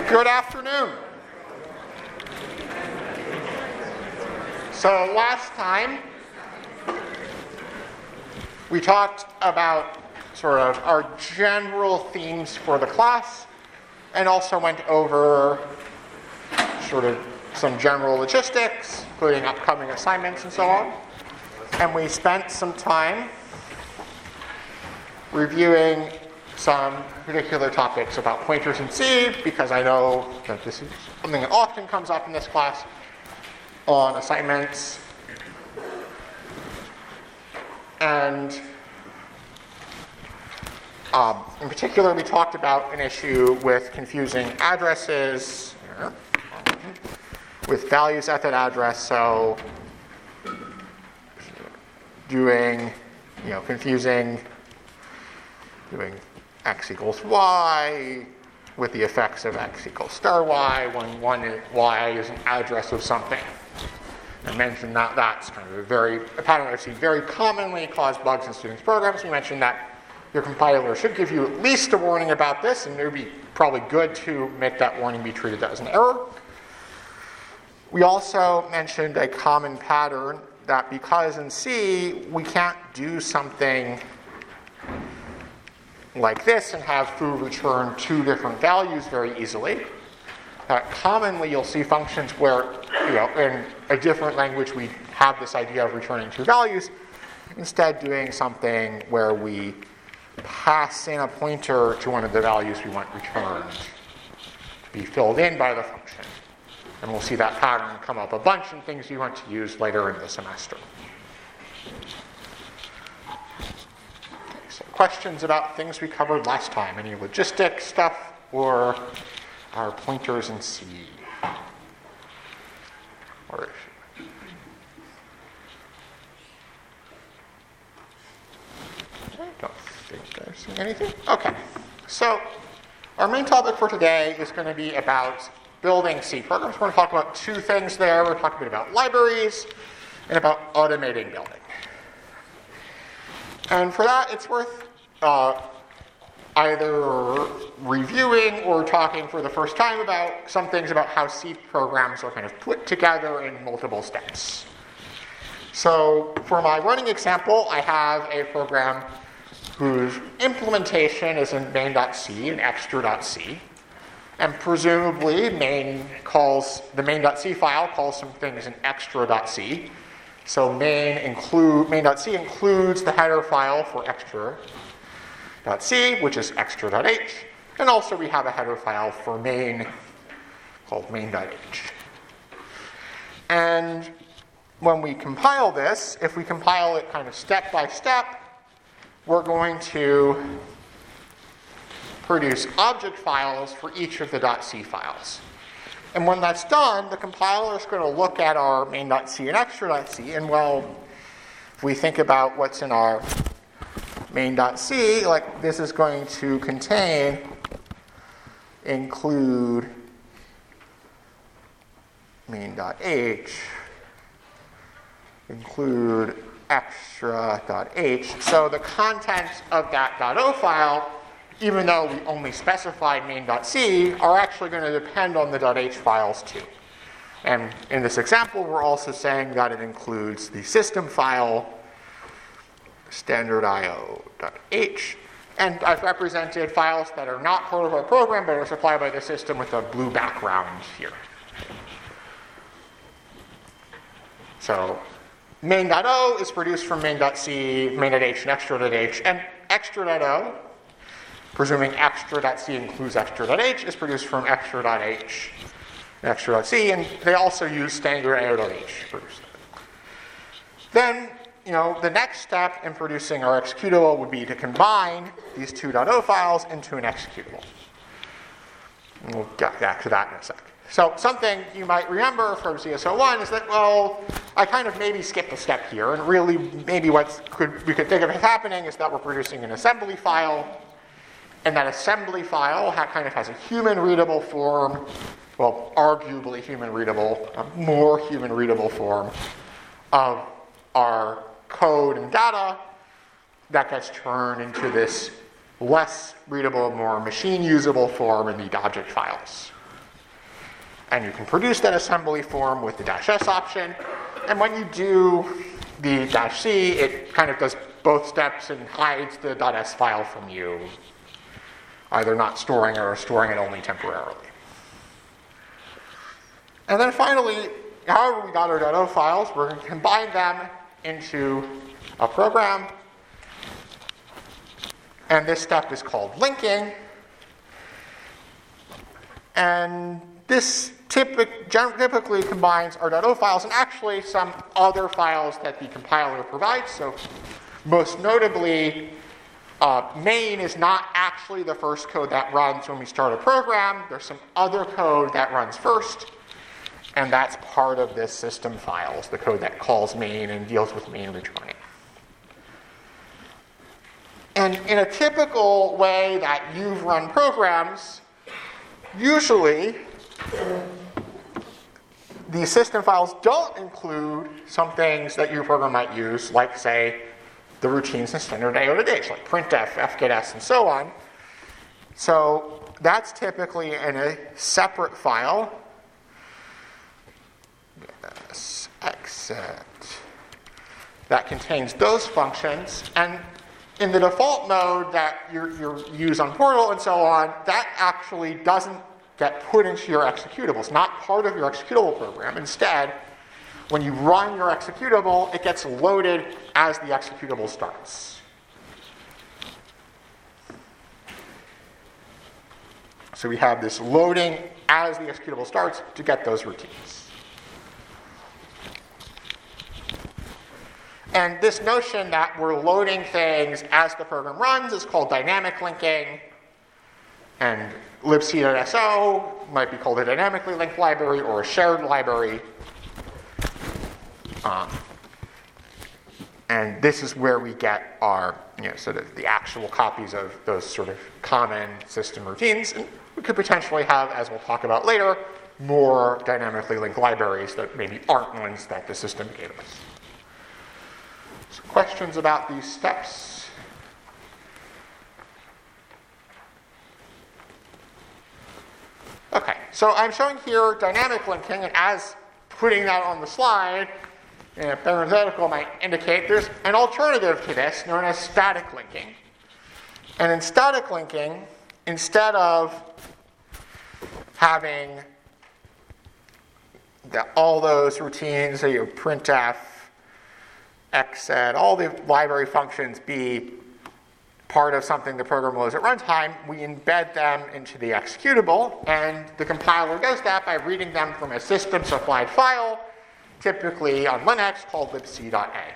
Good afternoon. So last time we talked about sort of our general themes for the class and also went over sort of some general logistics, including upcoming assignments and so on. And we spent some time reviewing some particular topics about pointers in C, because I know that this is something that often comes up in this class on assignments. And in particular, we talked about an issue with confusing addresses with values at that address. So doing x equals y with the effects of x equals star y when y is an address of something. I mentioned that that's kind of a pattern I've seen very commonly cause bugs in students' programs. We mentioned that your compiler should give you at least a warning about this, and it would be probably good to make that warning be treated as an error. We also mentioned a common pattern that because in C we can't do something like this and have foo return two different values very easily. Commonly you'll see functions where, in a different language we have this idea of returning two values, instead doing something where we pass in a pointer to one of the values we want returned to be filled in by the function. And we'll see that pattern come up a bunch in things you want to use later in the semester. So questions about things we covered last time? Any logistics stuff or our pointers in C? Or I don't think I've seen anything. Okay. So our main topic for today is going to be about building C programs. We're going to talk about two things there. We're going to talk a bit about libraries and about automating building. And for that, it's worth either reviewing or talking for the first time about some things about how C programs are kind of put together in multiple steps. So for my running example, I have a program whose implementation is in main.c and extra.c. And presumably the main.c file calls some things in extra.c. So main.c includes the header file for extra.c, which is extra.h. And also we have a header file for main called main.h. And when we compile this, if we compile it kind of step by step, we're going to produce object files for each of the .c files. And when that's done, the compiler is going to look at our main.c and extra.c, and if we think about what's in our main.c, like this is going to include main.h, include extra.h. So the contents of that .o file, even though we only specified main.c, are actually going to depend on the .h files too. And in this example, we're also saying that it includes the system file, standard.io.h, and I've represented files that are not part of our program but are supplied by the system with a blue background here. So main.o is produced from main.c, main.h, and extra.h, and extra.o, presuming extra.c includes extra.h, is produced from extra.h and extra.c, and they also use standard.io.h to produce that. Then, the next step in producing our executable would be to combine these two .o files into an executable. And we'll get back to that in a sec. So something you might remember from CS01 is that, I kind of maybe skipped a step here, and really maybe we could think of it happening is that we're producing an assembly file, and that assembly file kind of has a human-readable form, arguably human-readable, a more human-readable form of our code and data that gets turned into this less readable, more machine-usable form in the object files. And you can produce that assembly form with the -s option. And when you do the -c, it kind of does both steps and hides the .s file from you, either not storing it or storing it only temporarily. And then finally, however we got our .o files, we're going to combine them into a program. And this step is called linking. And this typically combines our .o files and actually some other files that the compiler provides. So most notably, main is not actually the first code that runs when we start a program. There's some other code that runs first. And that's part of this system files, the code that calls main and deals with main returning. And in a typical way that you've run programs, usually the system files don't include some things that your program might use, like, say, the routines in standard IO-to-H, like printf, fgetS, and so on. So that's typically in a separate file. Yes, except that contains those functions. And in the default mode that you use on Portal and so on, that actually doesn't get put into your executable. It's not part of your executable program. Instead, when you run your executable, it gets loaded as the executable starts. So we have this loading as the executable starts to get those routines. And this notion that we're loading things as the program runs is called dynamic linking. And libc.so might be called a dynamically linked library or a shared library. And this is where we get our, sort of the actual copies of those sort of common system routines. And we could potentially have, as we'll talk about later, more dynamically linked libraries that maybe aren't ones that the system gave us. So questions about these steps? Okay, so I'm showing here dynamic linking, and as putting that on the slide, a parenthetical might indicate there's an alternative to this known as static linking. And in static linking, instead of having all those routines, so your printf, xset, all the library functions be part of something the program loads at runtime, we embed them into the executable, and the compiler does that by reading them from a system-supplied file, typically on Linux called libc.a.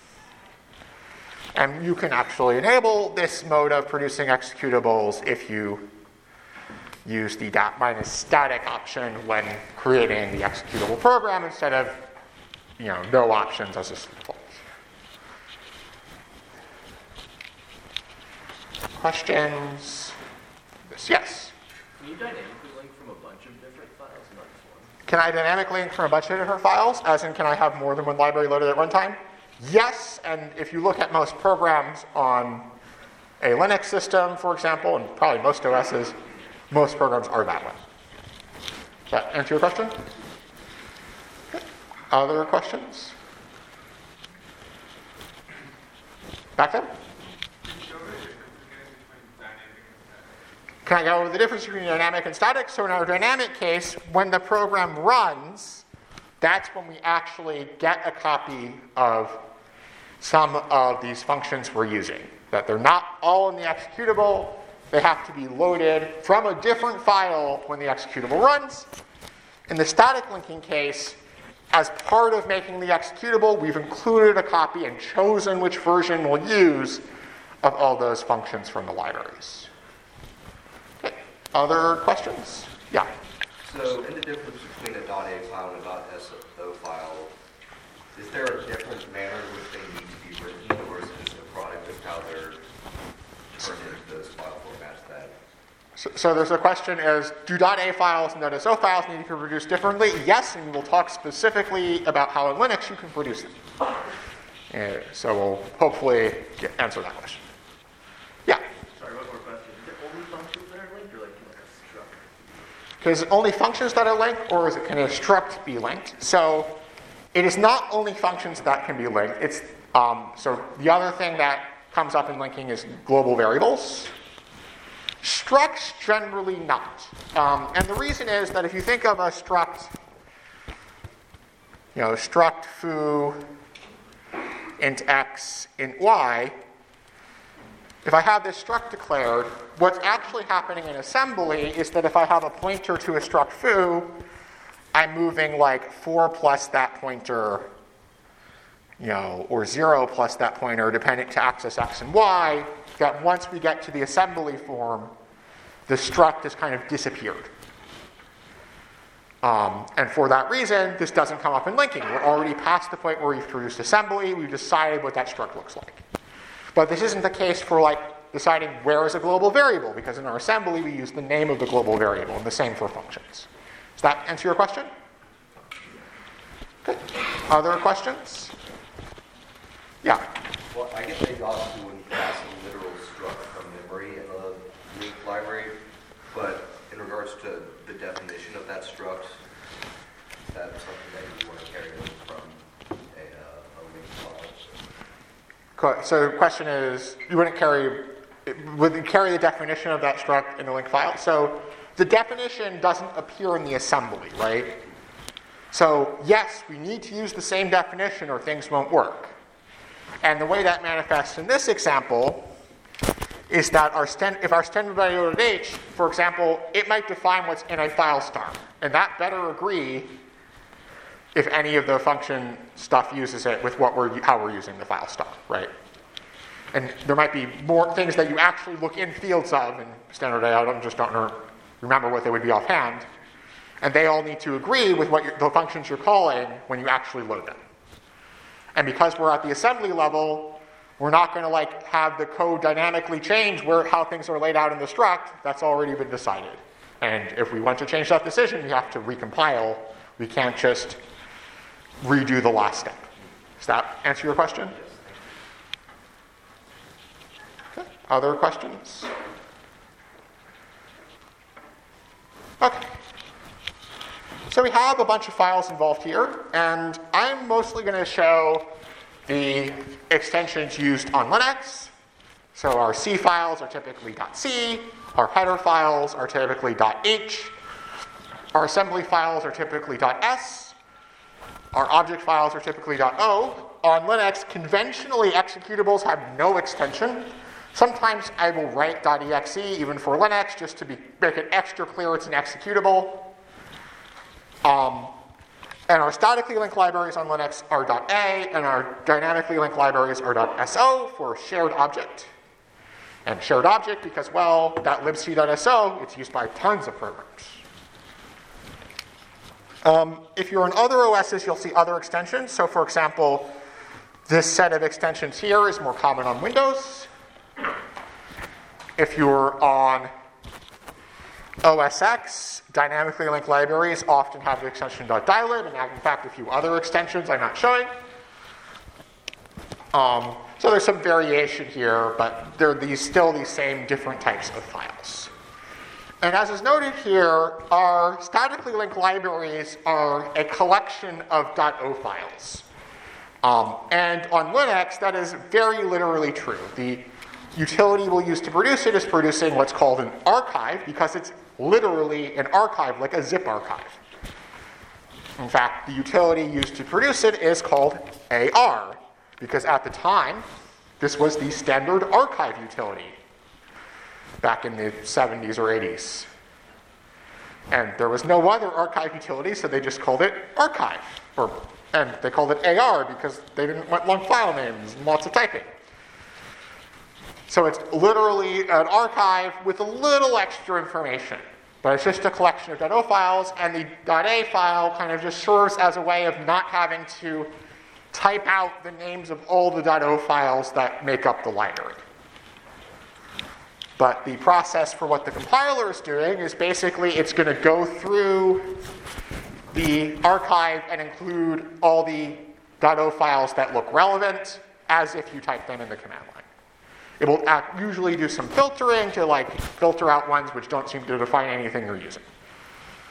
And you can actually enable this mode of producing executables if you use the -static option when creating the executable program instead of no options as a default. Questions? Yes? Can you dynamically link from a bunch of different files, not just one? Can I dynamically link from a bunch of different files? As in, can I have more than one library loaded at runtime? Yes, and if you look at most programs on a Linux system, for example, and probably most OSs, most programs are that way. Does that answer your question? Okay. Other questions? Back there? Can I go over the difference between dynamic and static? So in our dynamic case, when the program runs, that's when we actually get a copy of some of these functions we're using. That they're not all in the executable. They have to be loaded from a different file when the executable runs. In the static linking case, as part of making the executable, we've included a copy and chosen which version we'll use of all those functions from the libraries. Other questions? Yeah. So in the difference between a .a file and a .so file, is there a different manner in which they need to be written, or is it just a product of how they're turned into those file formats that? So there's a question is, do .a files and .so files need to be produced differently? Yes, and we'll talk specifically about how in Linux you can produce them. So we'll hopefully answer that question. Yeah? Because only functions that are linked, or is it can a struct be linked? So it is not only functions that can be linked. It's so the other thing that comes up in linking is global variables. Structs generally not. And the reason is that if you think of a struct, struct foo int x int y, if I have this struct declared, what's actually happening in assembly is that if I have a pointer to a struct foo, I'm moving like 4 plus that pointer, or 0 plus that pointer, depending to access x and y, that once we get to the assembly form, the struct has kind of disappeared. And for that reason, this doesn't come up in linking. We're already past the point where we've produced assembly. We've decided what that struct looks like. But this isn't the case for deciding where is a global variable, because in our assembly we use the name of the global variable, and the same for functions. Does that answer your question? Okay. Other questions? Yeah. Well, I guess they also wouldn't pass a literal struct from memory in a link library, but in regards to the definition of that struct, that's something that you want to carry from a link file. So the question is, would it carry the definition of that struct in the link file? So the definition doesn't appear in the assembly, right? So yes, we need to use the same definition or things won't work. And the way that manifests in this example is that if our standard variable h, for example, it might define what's in a file star. And that better agree if any of the function stuff uses it with how we're using the file star, right? And there might be more things that you actually look in fields of in standard AI. I just don't remember what they would be offhand. And they all need to agree with the functions you're calling when you actually load them. And because we're at the assembly level, we're not going to have the code dynamically change how things are laid out in the struct. That's already been decided. And if we want to change that decision, we have to recompile. We can't just redo the last step. Does that answer your question? Okay. Other questions? Okay. So we have a bunch of files involved here, and I'm mostly going to show the extensions used on Linux. So our C files are typically .c, our header files are typically .h, our assembly files are typically .s, our object files are typically .o. On Linux, conventionally executables have no extension. Sometimes I will write .exe even for Linux just to make it extra clear it's an executable. And our statically linked libraries on Linux are .a, and our dynamically linked libraries are .so for shared object. And shared object because, well, that libc.so, it's used by tons of programs. If you're on other OSs, you'll see other extensions. So, for example, this set of extensions here is more common on Windows. If you're on OS X, dynamically linked libraries often have the extension .dylib, and in fact a few other extensions I'm not showing. So there's some variation here, but they're still these same different types of files. And as is noted here, our statically linked libraries are a collection of .o files. And on Linux, that is very literally true. The utility we'll use to produce it is producing what's called an archive, because it's literally an archive, like a zip archive. In fact, the utility used to produce it is called AR, because at the time, this was the standard archive utility back in the 70s or 80s. And there was no other archive utility, so they just called it archive. And they called it AR because they didn't want long file names and lots of typing. So it's literally an archive with a little extra information. But it's just a collection of .o files, and the .a file kind of just serves as a way of not having to type out the names of all the .o files that make up the library. But the process for what the compiler is doing is basically it's going to go through the archive and include all the .o files that look relevant as if you type them in the command line. It will usually do some filtering to filter out ones which don't seem to define anything you're using.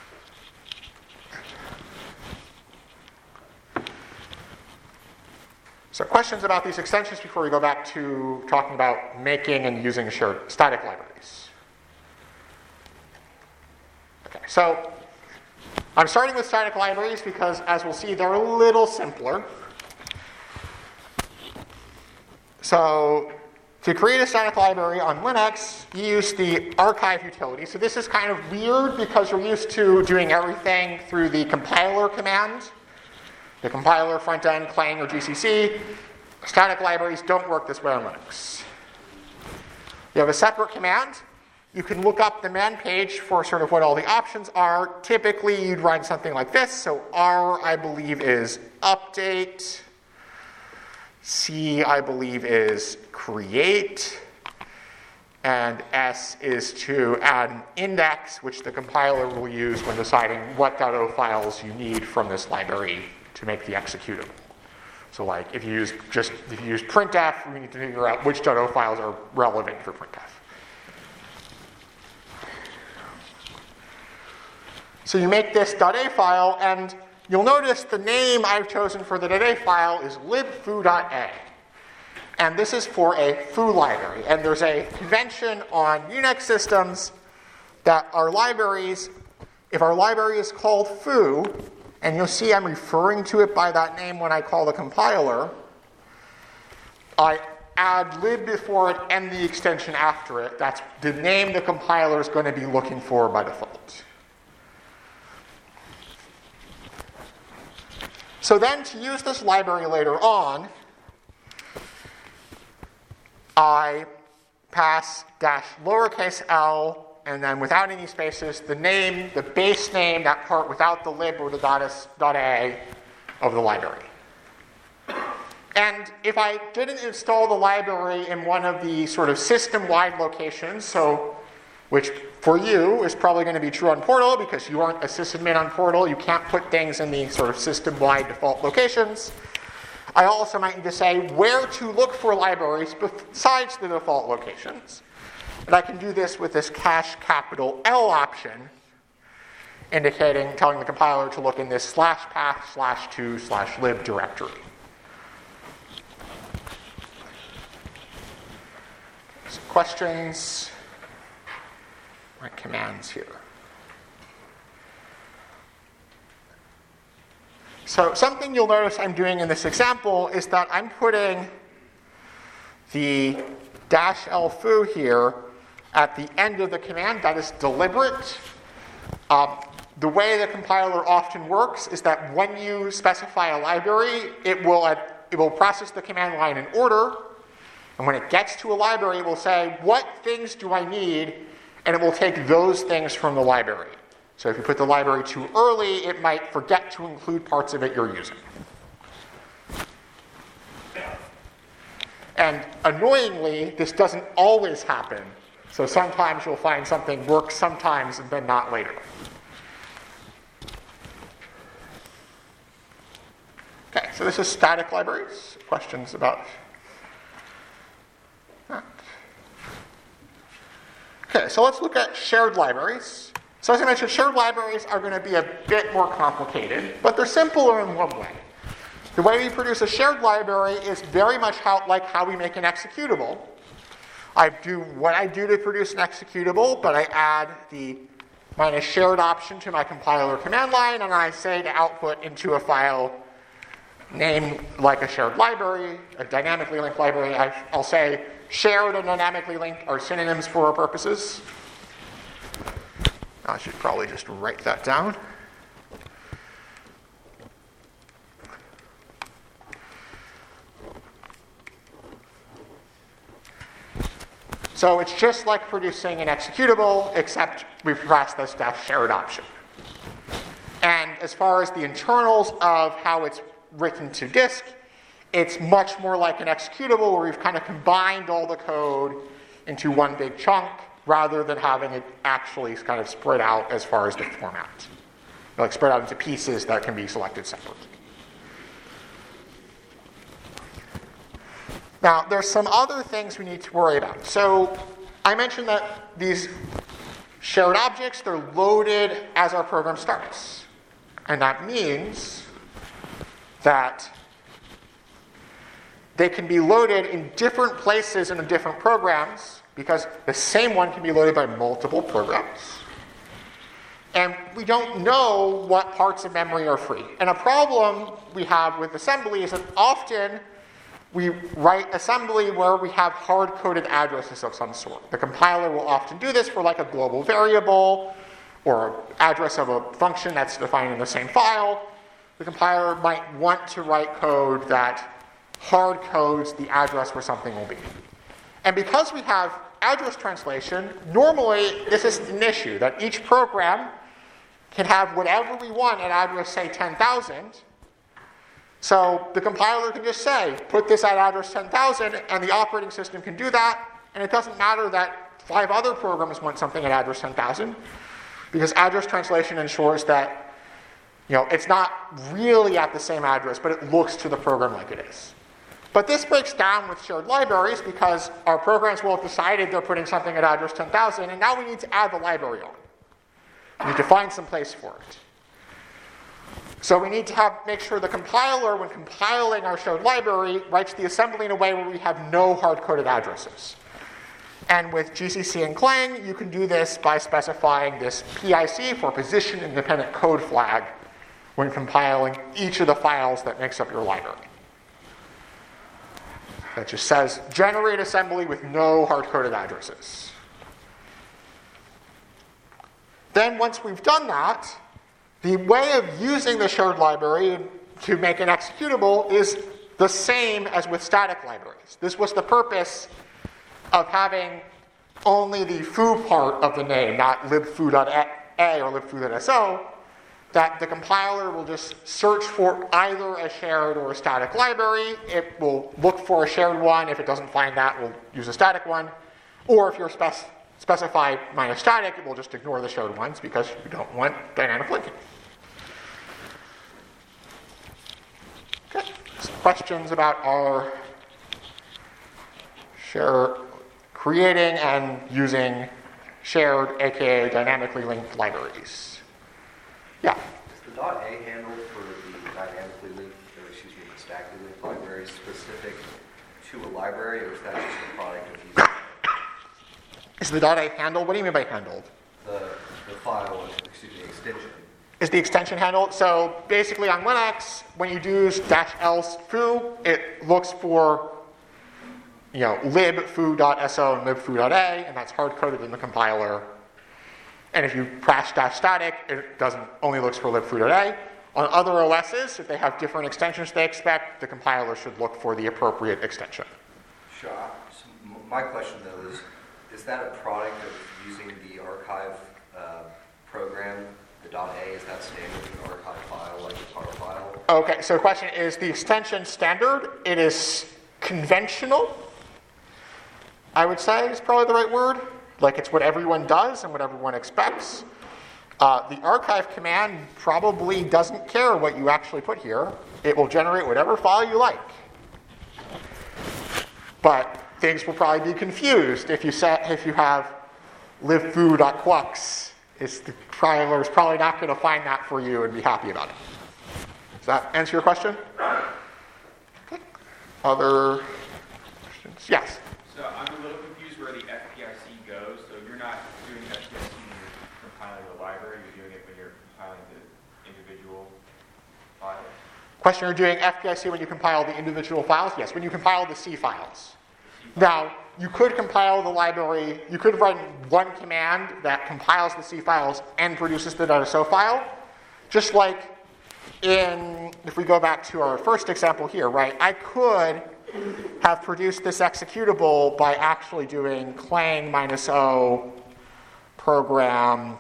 So questions about these extensions before we go back to talking about making and using shared static libraries. Okay, so I'm starting with static libraries because, as we'll see, they're a little simpler. So to create a static library on Linux, you use the archive utility. So this is kind of weird because you're used to doing everything through the compiler command. The compiler, front end, Clang, or GCC. Static libraries don't work this way on Linux. You have a separate command. You can look up the man page for sort of what all the options are. Typically, you'd run something like this. So R, I believe, is update. C, I believe, is create. And S is to add an index, which the compiler will use when deciding what .o files you need from this library to make the executable. So like if you use printf, we need to figure out which .o files are relevant for printf. So you make this .a file, and you'll notice the name I've chosen for the .a file is libfoo.a. And this is for a foo library. And there's a convention on Unix systems that our libraries, if our library is called foo, and you'll see I'm referring to it by that name when I call the compiler, I add lib before it and the extension after it. That's the name the compiler is going to be looking for by default. So then to use this library later on, I pass dash lowercase l, and then without any spaces, the name, the base name, that part without the lib or the .a of the library. And if I didn't install the library in one of the sort of system-wide locations, so which for you is probably going to be true on Portal because you aren't a sysadmin on Portal, you can't put things in the sort of system-wide default locations. I also might need to say where to look for libraries besides the default locations. And I can do this with this cache capital L option, telling the compiler to look in this /path/to/lib directory. So questions? My commands here. So something you'll notice I'm doing in this example is that I'm putting the -l foo here at the end of the command. That is deliberate. The way the compiler often works is that when you specify a library, it will process the command line in order. And when it gets to a library, it will say, what things do I need? And it will take those things from the library. So if you put the library too early, it might forget to include parts of it you're using. And annoyingly, this doesn't always happen. So sometimes you'll find something works sometimes and then not later. Okay, so this is static libraries. Questions about that? Okay, so let's look at shared libraries. So as I mentioned, shared libraries are going to be a bit more complicated, but they're simpler in one way. The way we produce a shared library is very much like how we make an executable. I do what I do to produce an executable, but I add the -shared option to my compiler command line, and I say to output into a file named like a shared library, a dynamically linked library. I'll say shared and dynamically linked are synonyms for our purposes. I should probably just write that down. So it's just like producing an executable, except we press this -shared option. And as far as the internals of how it's written to disk, it's much more like an executable where we've kind of combined all the code into one big chunk rather than having it actually kind of spread out as far as the format. Like spread out into pieces that can be selected separately. Now, there's some other things we need to worry about. So I mentioned that these shared objects, they're loaded as our program starts. And that means that they can be loaded in different places in different programs because the same one can be loaded by multiple programs. And we don't know what parts of memory are free. And a problem we have with assembly is that often we write assembly where we have hard-coded addresses of some sort. The compiler will often do this for like a global variable or address of a function that's defined in the same file. The compiler might want to write code that hard codes the address where something will be. And because we have address translation, normally this is an issue, that each program can have whatever we want at address, say, 10,000. So the compiler can just say, put this at address 10,000, and the operating system can do that, and it doesn't matter that 5 other programs want something at address 10,000, because address translation ensures that it's not really at the same address, but it looks to the program like it is. But this breaks down with shared libraries because our programs will have decided they're putting something at address 10,000, and now we need to add the library on. We need to find some place for it. So we need to make sure the compiler, when compiling our shared library, writes the assembly in a way where we have no hard-coded addresses. And with GCC and Clang, you can do this by specifying this PIC for position-independent code flag when compiling each of the files that makes up your library. That just says, generate assembly with no hard-coded addresses. Then once we've done that, the way of using the shared library to make it executable is the same as with static libraries. This was the purpose of having only the foo part of the name, not libfoo.a or libfoo.so, that the compiler will just search for either a shared or a static library. It will look for a shared one. If it doesn't find that, we'll use a static one. Or if you're specify minus static, it will just ignore the shared ones because you don't want dynamic linking. Okay, some questions about our creating and using shared, aka dynamically linked libraries. Yeah? Is the .a handle for the dynamically linked, the statically linked library specific to a library, or is that just a product of using Is the .a handled? What do you mean by handled? the file, extension? Is the extension handled? So basically on Linux, when you do -else foo, it looks for libfoo.so and libfoo.a, and that's hard-coded in the compiler. And if you crash -static, it only looks for libfoo.a. On other OSs, if they have different extensions they expect, the compiler should look for the appropriate extension. Sure. So my question, though, is that a product of using the archive program, the .a? Is that standard in an archive file, like a tar file? Okay, so the question is the extension standard? It is conventional, I would say is probably the right word. Like it's what everyone does and what everyone expects. The archive command probably doesn't care what you actually put here. It will generate whatever file you like. But things will probably be confused if you have libfoo.quux. The compiler is probably not going to find that for you and be happy about it. Does that answer your question? Okay. Other questions? Yes. So I'm a little confused where the FPIC goes. So you're not doing FPIC when you're compiling the library. You're doing it when you're compiling the individual files. Question, you're doing FPIC when you compile the individual files? Yes, when you compile the C files. Now, you could compile the library, you could run one command that compiles the C files and produces the .so file. Just like if we go back to our first example here, right? I could have produced this executable by actually doing clang -o program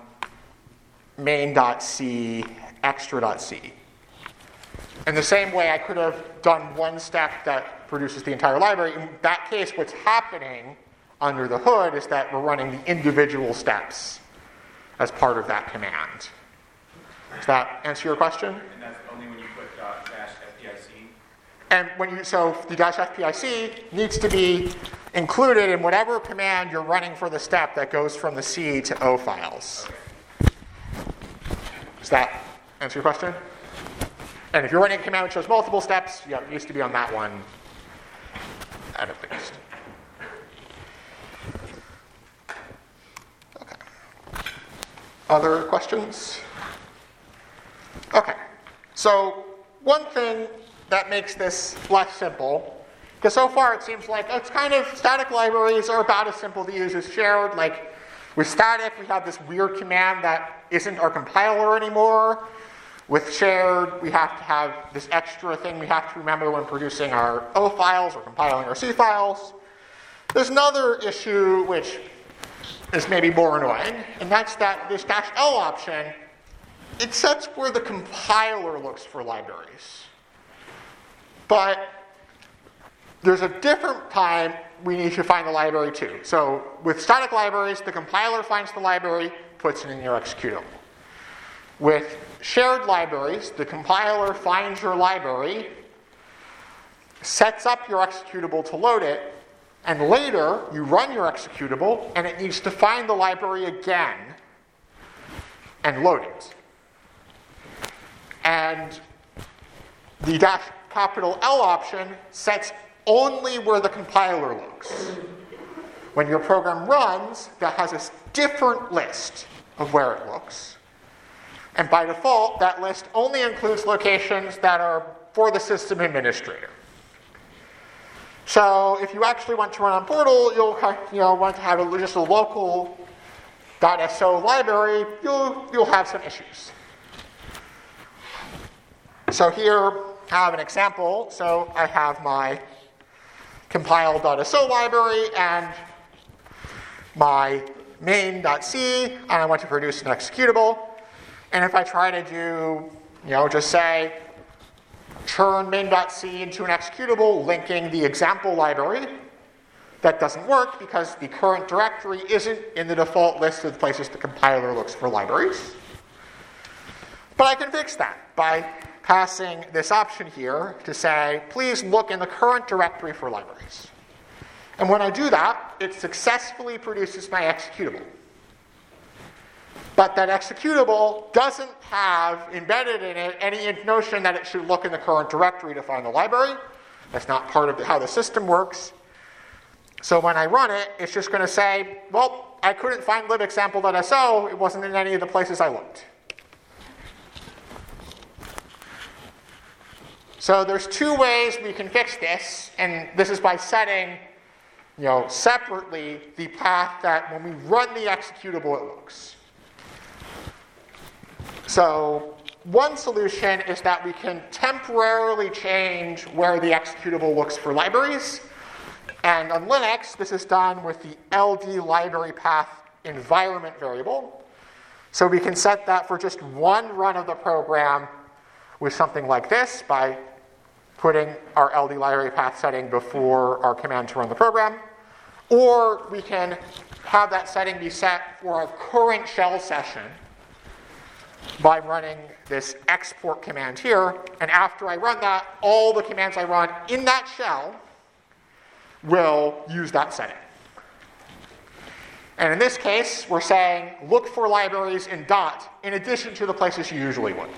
main.c extra.c. In the same way, I could have done one step that produces the entire library. In that case, what's happening under the hood is that we're running the individual steps as part of that command. Does that answer your question? And that's only when you put -fpic? And so the -fpic needs to be included in whatever command you're running for the step that goes from the C to O files. Okay. Does that answer your question? And if you're running a command which shows multiple steps, it needs to be on that one. Other questions? Okay, so one thing that makes this less simple, because so far it seems like it's kind of, static libraries are about as simple to use as shared. Like with static, we have this weird command that isn't our compiler anymore. With shared, we have to have this extra thing we have to remember when producing our O files or compiling our C files. There's another issue which is maybe more annoying, and that's that this -L option, it sets where the compiler looks for libraries. But there's a different time we need to find the library too. So with static libraries, the compiler finds the library, puts it in your executable. With shared libraries, the compiler finds your library, sets up your executable to load it, and later you run your executable and it needs to find the library again and load it. And the -L option sets only where the compiler looks. When your program runs, that has a different list of where it looks. And by default, that list only includes locations that are for the system administrator. So if you actually want to run on Portal, you'll want to have just a local .so library, you'll have some issues. So here I have an example. So I have my compile.so library and my main.c, and I want to produce an executable. And if I try to do, just say, turn main.c into an executable linking the example library, that doesn't work because the current directory isn't in the default list of the places the compiler looks for libraries. But I can fix that by passing this option here to say, please look in the current directory for libraries. And when I do that, it successfully produces my executable. But that executable doesn't have embedded in it any notion that it should look in the current directory to find the library. That's not part of how the system works. So when I run it, it's just going to say, well, I couldn't find libexample.so. It wasn't in any of the places I looked. So there's two ways we can fix this, and this is by setting, separately the path that when we run the executable it looks. So one solution is that we can temporarily change where the executable looks for libraries. And on Linux, this is done with the LD library path environment variable. So we can set that for just one run of the program with something like this by putting our LD library path setting before our command to run the program. Or we can have that setting be set for our current shell session by running this export command here. And after I run that, all the commands I run in that shell will use that setting. And in this case, we're saying look for libraries in dot in addition to the places you usually would.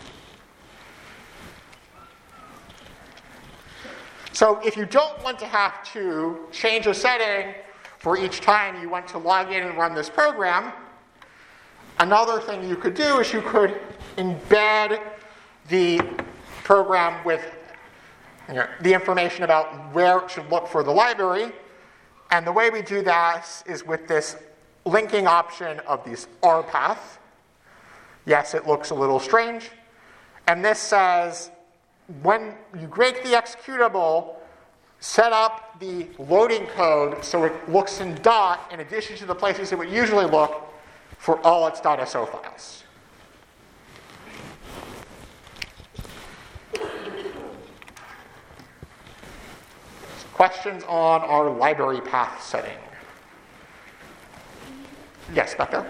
So if you don't want to have to change a setting for each time you want to log in and run this program, another thing you could do is you could embed the program with the information about where it should look for the library. And the way we do that is with this linking option of this rpath. Yes, it looks a little strange. And this says, when you break the executable, set up the loading code so it looks in dot in addition to the places it would usually look for all its .so files. Questions on our library path setting? Yes, Becca?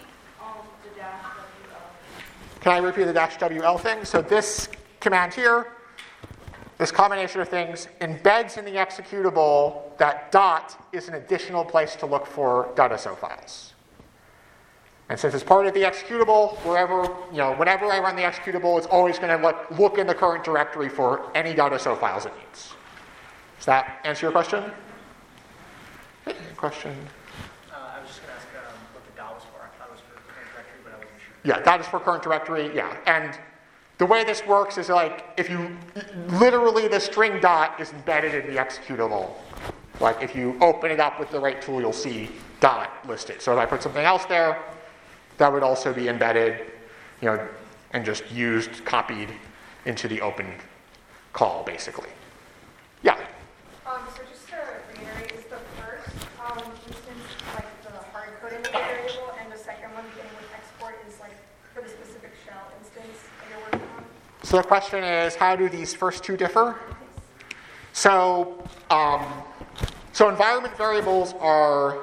Can I repeat the -WL thing? So this command here, this combination of things, embeds in the executable that dot is an additional place to look for .so files. And since it's part of the executable, whenever I run the executable, it's always going to look in the current directory for any .so files it needs. Does that answer your question? Question? I was just going to ask what the DAO was for. I thought it was for the current directory, but I wasn't sure. Yeah, that is for current directory, yeah. And the way this works is like, if you, literally the string dot is embedded in the executable. Like if you open it up with the right tool, you'll see dot listed. So if I put something else there, that would also be embedded, and just used, copied into the open call, basically. Yeah? So just to reiterate, is the first instance like the hard-coding of the variable, and the second one beginning with export is like for the specific shell instance that you're working on? So the question is, how do these first two differ? So environment variables are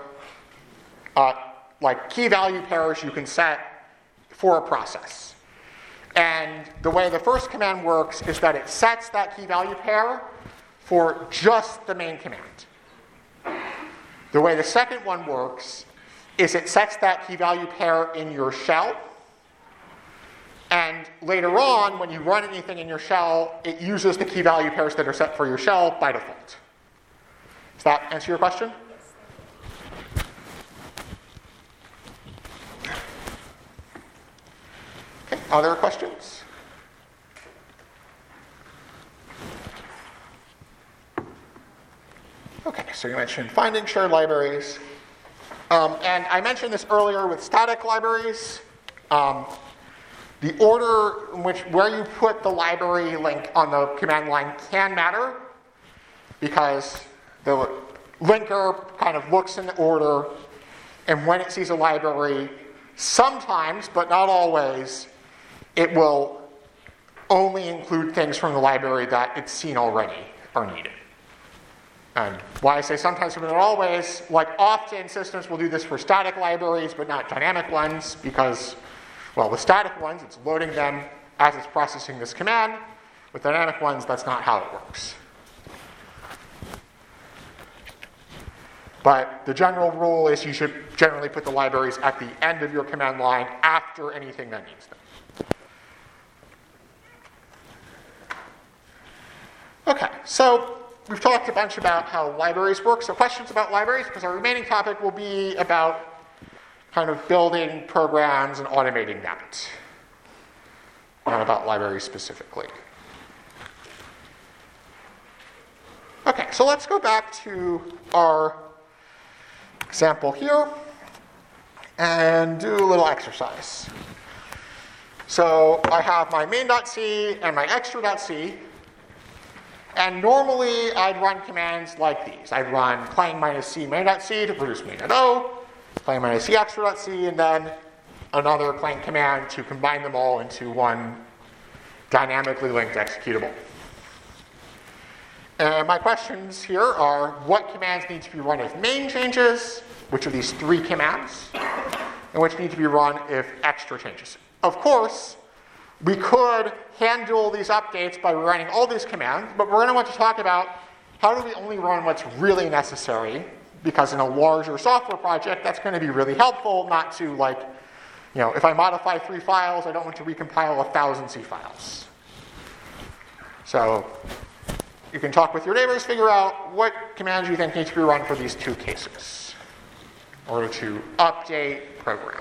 like key value pairs you can set for a process. And the way the first command works is that it sets that key value pair for just the main command. The way the second one works is it sets that key value pair in your shell. And later on, when you run anything in your shell, it uses the key value pairs that are set for your shell by default. Does that answer your question? Okay, other questions? Okay, so you mentioned finding shared libraries. And I mentioned this earlier with static libraries. The order in where you put the library link on the command line can matter, because the linker kind of looks in the order, and when it sees a library, sometimes, but not always, it will only include things from the library that it's seen already or needed. And why I say sometimes, but not always, like often systems will do this for static libraries, but not dynamic ones, because, well, with static ones, it's loading them as it's processing this command. With dynamic ones, that's not how it works. But the general rule is you should generally put the libraries at the end of your command line after anything that needs them. Okay, so we've talked a bunch about how libraries work. So questions about libraries, because our remaining topic will be about kind of building programs and automating that. Not about libraries specifically. Okay, so let's go back to our example here and do a little exercise. So I have my main.c and my extra.c. And normally, I'd run commands like these. I'd run clang -c main.c to produce main.o, clang -c extra.c, and then another clang command to combine them all into one dynamically linked executable. And my questions here are, what commands need to be run if main changes, which are these three commands, and which need to be run if extra changes. Of course, we could handle these updates by running all these commands, but we're going to want to talk about how do we only run what's really necessary, because in a larger software project, that's going to be really helpful, not to if I modify 3 files, I don't want to recompile 1,000 C files. So you can talk with your neighbors, figure out what commands you think need to be run for these two cases in order to update program.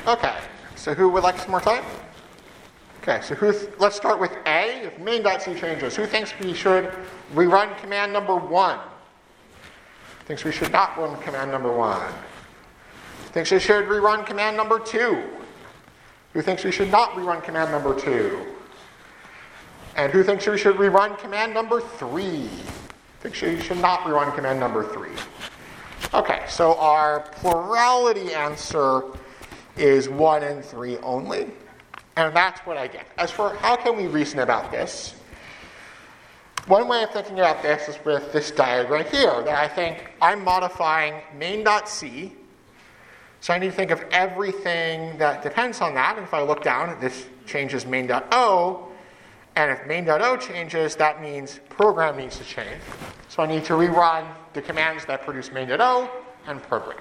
Okay, so who would like some more time? Okay, so let's start with A. If main.c changes, who thinks we should rerun command number 1? Thinks we should not run command number 1? Thinks we should rerun command number 2? Who thinks we should not rerun command number 2? And who thinks we should rerun command number 3? Thinks we should not rerun command number 3. Okay, so our plurality answer is 1 and 3 only. And that's what I get. As for how can we reason about this, one way of thinking about this is with this diagram here, that I think I'm modifying main.c. So I need to think of everything that depends on that. And if I look down, this changes main.o. And if main.o changes, that means program needs to change. So I need to rerun the commands that produce main.o and program.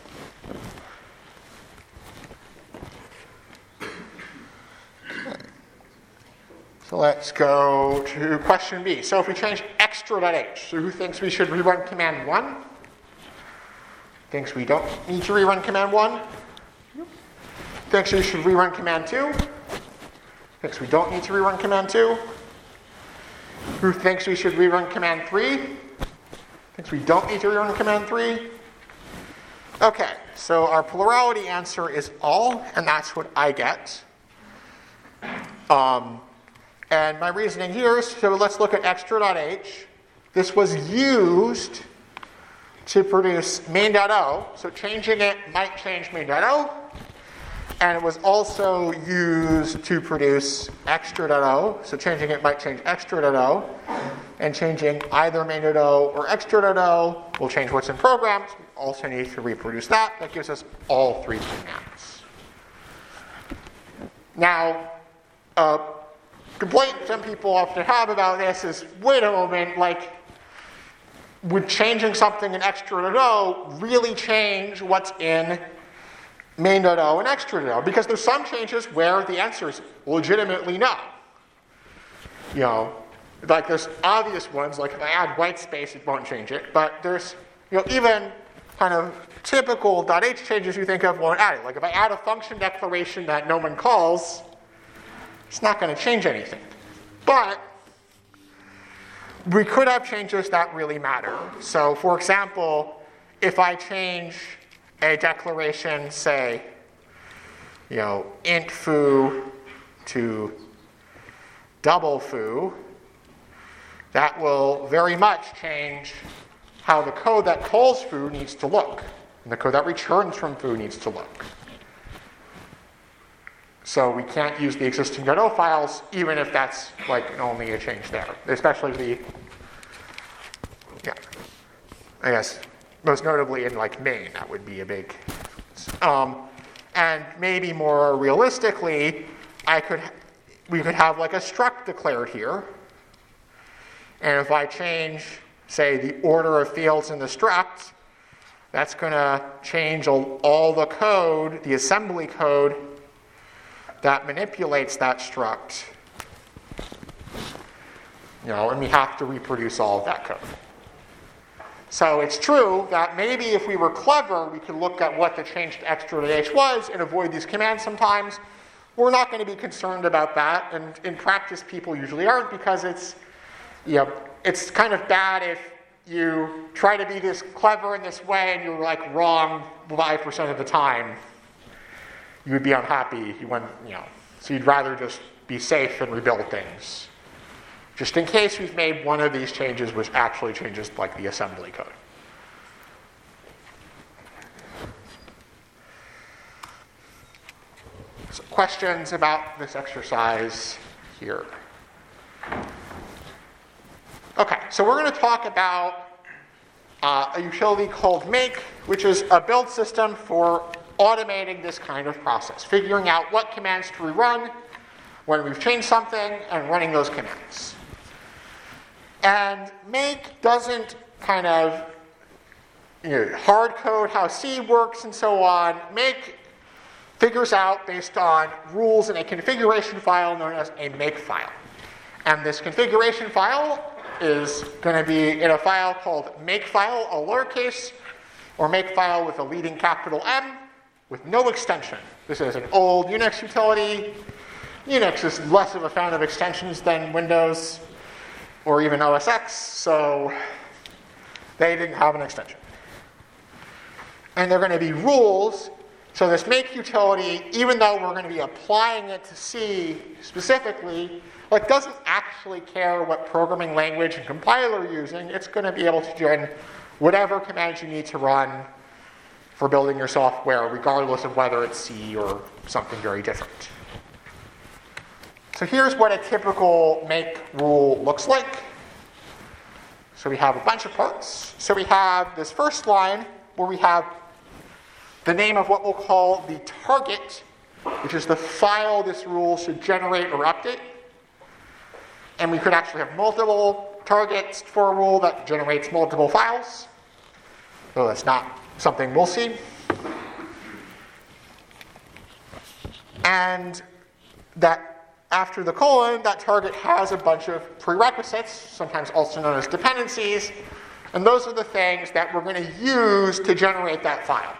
So let's go to question B. So if we change extra.h, so who thinks we should rerun command 1? Thinks we don't need to rerun command 1? Thinks we should rerun command 2? Thinks we don't need to rerun command 2? Who thinks we should rerun command 3? Thinks we don't need to rerun command 3? Okay, so our plurality answer is all, and that's what I get. And my reasoning here is, so let's look at extra.h. This was used to produce main.o, so changing it might change main.o. And it was also used to produce extra.o, so changing it might change extra.o. And changing either main.o or extra.o will change what's in programs. We also need to reproduce that. That gives us all 3 commands. Now, complaint some people often have about this is, wait a moment, like, would changing something in extra.o really change what's in main.o and extra.o? Because there's some changes where the answer is legitimately no. You know, like there's obvious ones, like if I add white space, it won't change it. But there's, you know, even kind of typical .h changes you think of won't add it. Like if I add a function declaration that no one calls, it's not going to change anything. But we could have changes that really matter. So for example, if I change a declaration, say, you know, int foo to double foo, that will very much change how the code that calls foo needs to look, and the code that returns from foo needs to look. So we can't use the existing .o files, even if that's like only a change there, especially the, yeah, I guess most notably in like main, that would be a big. And maybe more realistically, we could have like a struct declared here, and if I change, say, the order of fields in the struct, that's going to change all the code, the assembly code that manipulates that struct. You know, and we have to reproduce all of that code. So it's true that maybe if we were clever, we could look at what the change to extra.h was and avoid these commands sometimes. We're not going to be concerned about that, and in practice people usually aren't, because it's, you know, it's kind of bad if you try to be this clever in this way and you're like wrong 5% of the time. You would be unhappy when, you know, so you'd rather just be safe and rebuild things, just in case we've made one of these changes which actually changes like the assembly code. So questions about this exercise here? Okay, so we're going to talk about a utility called make, which is a build system for automating this kind of process, figuring out what commands to rerun when we've changed something and running those commands. And make doesn't kind of, you know, hard code how C works and so on. Make figures out based on rules in a configuration file known as a make file. And this configuration file is going to be in a file called makefile, all lowercase, or makefile with a leading capital M with no extension. This is an old Unix utility. Unix is less of a fan of extensions than Windows or even OS X, so they didn't have an extension. And they're going to be rules. So this make utility, even though we're going to be applying it to C specifically, it doesn't actually care what programming language and compiler you're using. It's going to be able to run whatever commands you need to run for building your software, regardless of whether it's C or something very different. So here's what a typical make rule looks like. So we have a bunch of parts. So we have this first line where we have the name of what we'll call the target, which is the file this rule should generate or update. And we could actually have multiple targets for a rule that generates multiple files. So that's not something we'll see. And that after the colon, that target has a bunch of prerequisites, sometimes also known as dependencies. And those are the things that we're going to use to generate that file.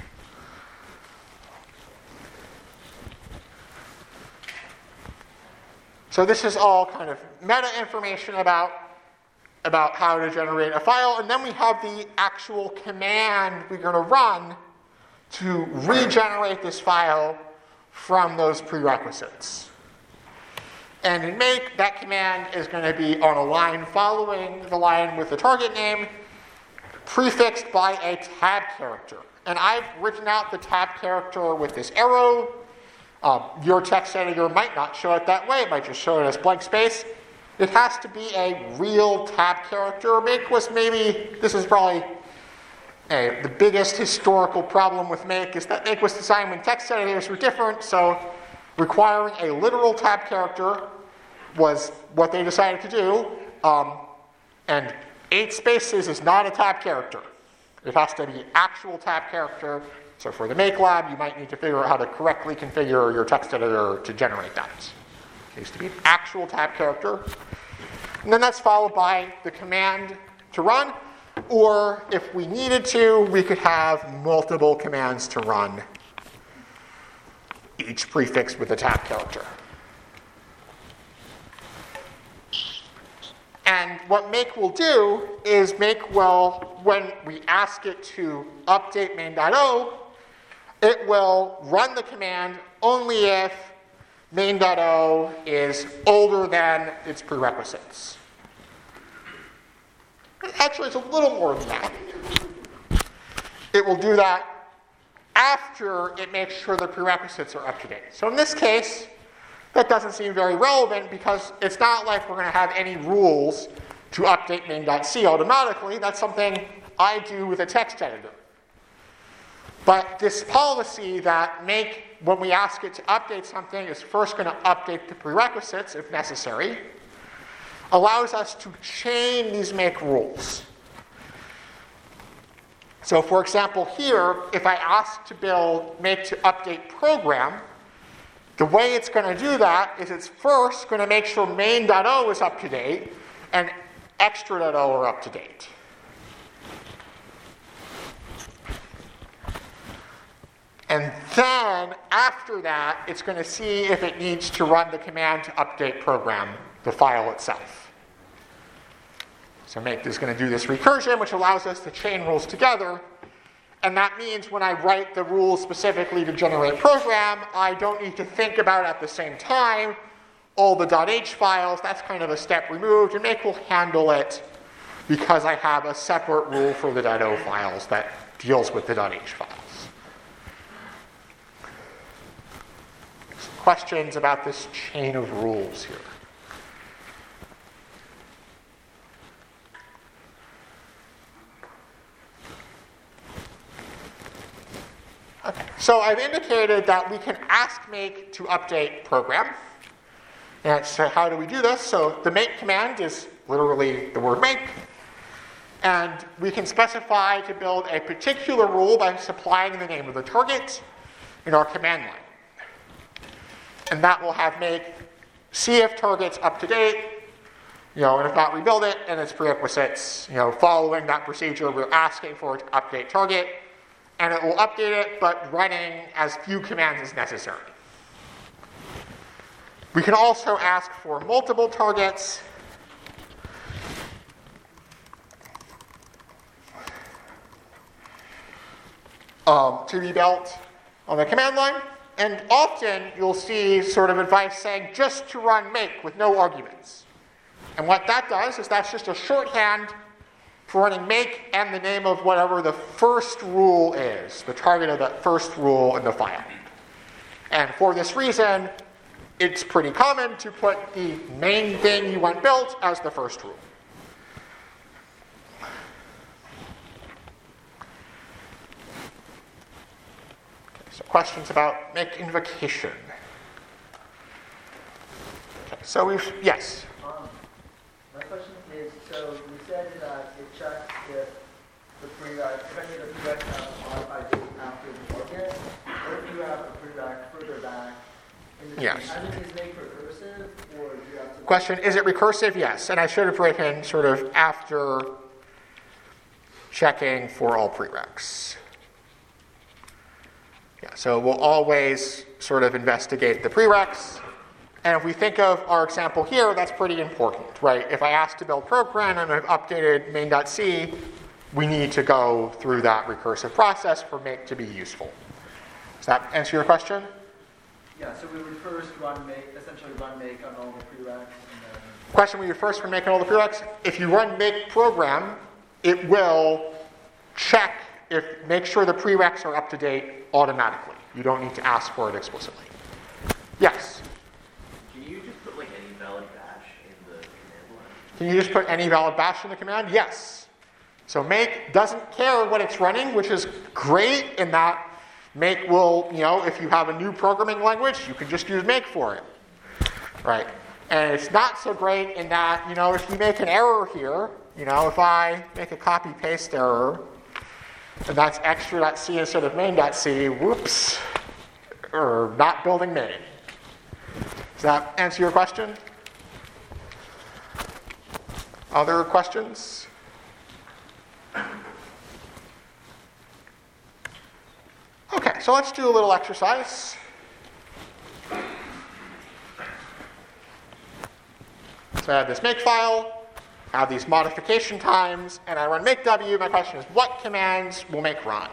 So this is all kind of meta information about how to generate a file. And then we have the actual command we're going to run to regenerate this file from those prerequisites. And in make, that command is going to be on a line following the line with the target name, prefixed by a tab character. And I've written out the tab character with this arrow. Your text editor might not show it that way. It might just show it as blank space. It has to be a real tab character. Make was maybe, this is probably the biggest historical problem with make, is that make was designed when text editors were different, so requiring a literal tab character was what they decided to do. And 8 spaces is not a tab character. It has to be actual tab character. So for the make lab, you might need to figure out how to correctly configure your text editor to generate that. It needs to be an actual tab character. And then that's followed by the command to run. Or if we needed to, we could have multiple commands to run, each prefixed with a tab character. And what make will do is make will, when we ask it to update main.o, it will run the command only if main.o is older than its prerequisites. Actually, it's a little more than that. It will do that after it makes sure the prerequisites are up to date. So in this case, that doesn't seem very relevant because it's not like we're going to have any rules to update main.c automatically. That's something I do with a text editor. But this policy that make, when we ask it to update something, is first going to update the prerequisites if necessary, allows us to chain these make rules. So for example here, if I ask to build make to update program, the way it's going to do that is it's first going to make sure main.o is up to date and extra.o are up to date. And then, after that, it's going to see if it needs to run the command to update program, the file itself. So make is going to do this recursion, which allows us to chain rules together. And that means when I write the rules specifically to generate program, I don't need to think about at the same time all the .h files. That's kind of a step removed. And make will handle it because I have a separate rule for the .o files that deals with the .h files. Questions about this chain of rules here? Okay, so I've indicated that we can ask make to update program. And so how do we do this? So the make command is literally the word make. And we can specify to build a particular rule by supplying the name of the target in our command line. And that will have make see if target's up to date, and if not, rebuild it, and its prerequisites, following that procedure, we're asking for it to update target, and it will update it, but running as few commands as necessary. We can also ask for multiple targets. To be built on the command line. And often you'll see sort of advice saying just to run make with no arguments. And what that does is that's just a shorthand for running make and the name of whatever the first rule is, the target of that first rule in the file. And for this reason, it's pretty common to put the main thing you want built as the first rule. So questions about make invocation. Okay, so yes? My question is, so you said that it checks if the prereq, if any of the prereqs have a modified date after the target, or if you have a prereq further back in the Yes. I mean, is make recursive, or do you have to... Question, is it recursive? Yes. And I should have written sort of after checking for all prereqs. Yeah, so we'll always sort of investigate the prereqs. And if we think of our example here, that's pretty important, right? If I ask to build program and I've updated main.c, we need to go through that recursive process for make to be useful. Does that answer your question? Yeah, so we would first run make, essentially run make on all the prereqs, and then... Question, we would first run make on all the prereqs. If you run make program, it will check make sure the prereqs are up to date automatically. You don't need to ask for it explicitly. Yes? Can you just put like any valid bash in the command line? Can you just put any valid bash in the command? Yes. So make doesn't care what it's running, which is great in that make will, if you have a new programming language, you can just use make for it. Right? And it's not so great in that, if you make an error here, if I make a copy-paste error, and that's extra.c instead of main.c, whoops, or not building main. Does that answer your question? Other questions? Okay, so let's do a little exercise. So I have this make file, I have these modification times, and I run make w. My question is, what commands will make run?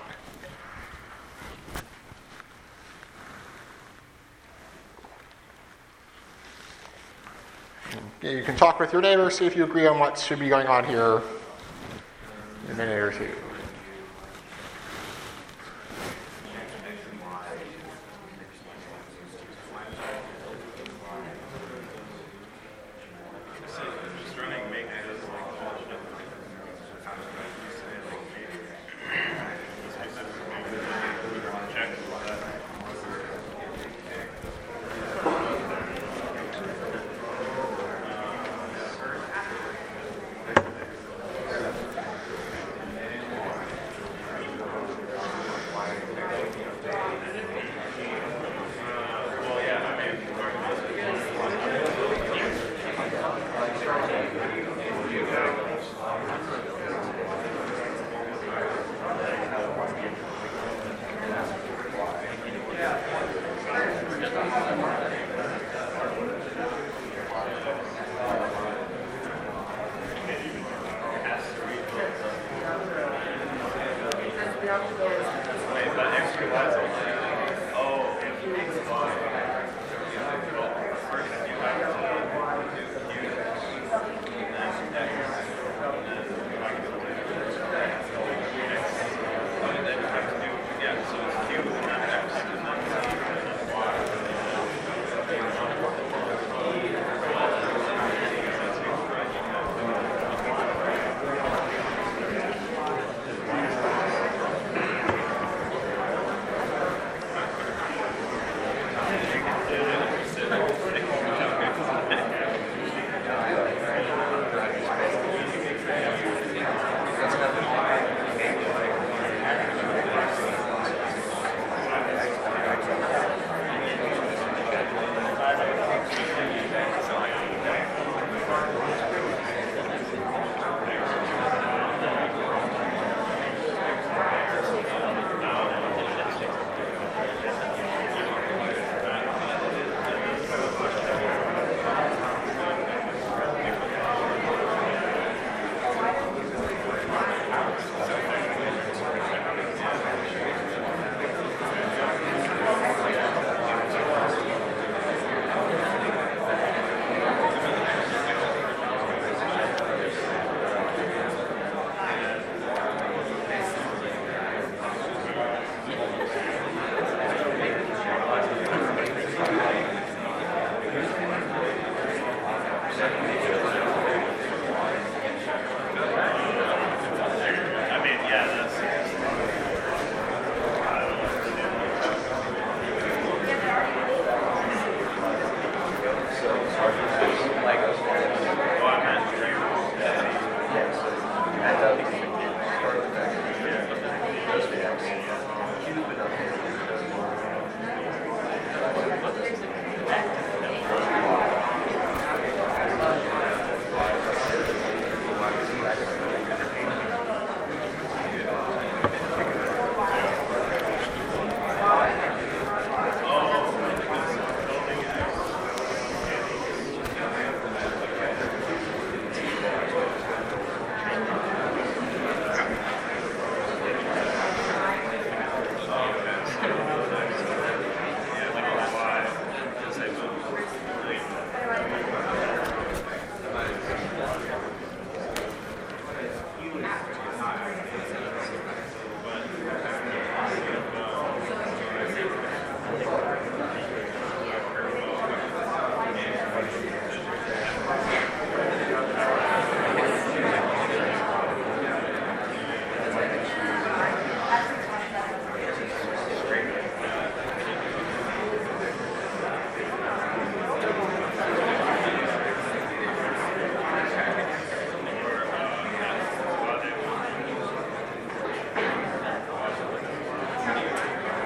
You can talk with your neighbor, see if you agree on what should be going on here in a minute or two.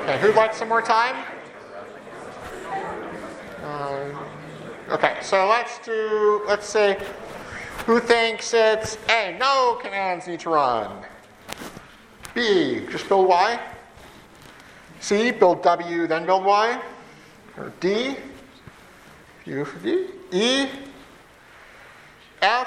Okay, who'd like some more time? Okay, so let's say, who thinks it's A, no commands need to run? B, just build Y? C, build W, then build Y? Or D? U for D? E? F?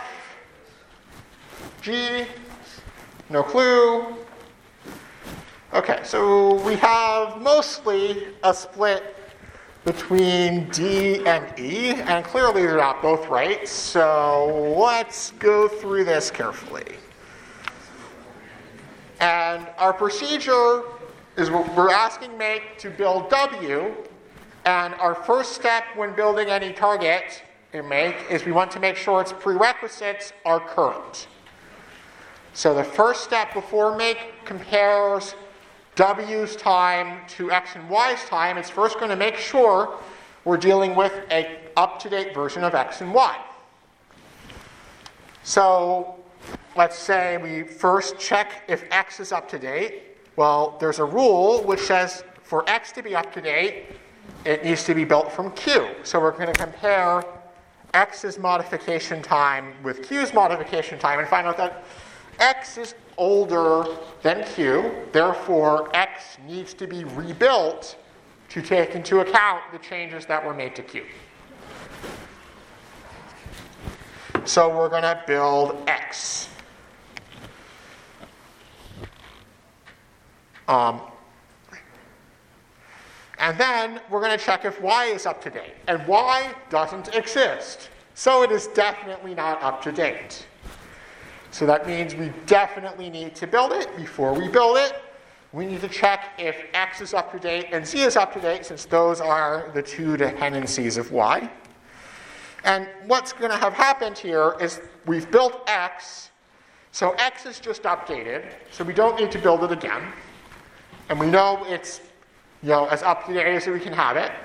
G? No clue. Okay, so we have mostly a split between D and E, and clearly they're not both right, so let's go through this carefully. And our procedure is we're asking make to build W, and our first step when building any target in make is we want to make sure its prerequisites are current. So the first step before make compares W's time to X and Y's time. It's first going to make sure we're dealing with an up-to-date version of X and Y. So let's say we first check if X is up to date. Well, there's a rule which says for X to be up to date, it needs to be built from Q. So we're going to compare X's modification time with Q's modification time and find out that X is older than Q, therefore X needs to be rebuilt to take into account the changes that were made to Q. So we're going to build X. And then we're going to check if Y is up to date. And Y doesn't exist. So it is definitely not up to date. So that means we definitely need to build it. Before we build it, we need to check if X is up to date and Z is up to date, since those are the two dependencies of Y. And what's going to have happened here is we've built X, so X is just updated, so we don't need to build it again. And we know it's as up to date as we can have it.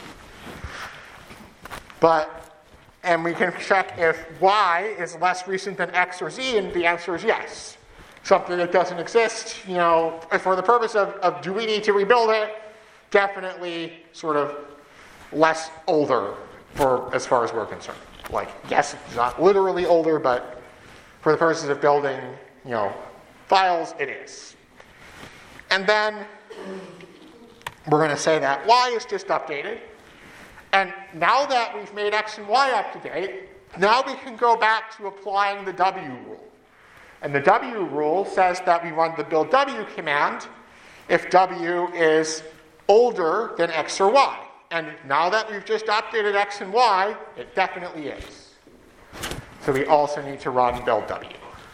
And we can check if Y is less recent than X or Z, and the answer is yes. Something that doesn't exist, for the purpose of do we need to rebuild it, definitely sort of less older as far as we're concerned. Like, yes, it's not literally older, but for the purposes of building, files, it is. And then we're going to say that Y is just updated. And now that we've made X and Y up to date, now we can go back to applying the W rule. And the W rule says that we run the build W command if W is older than X or Y. And now that we've just updated X and Y, it definitely is. So we also need to run build W.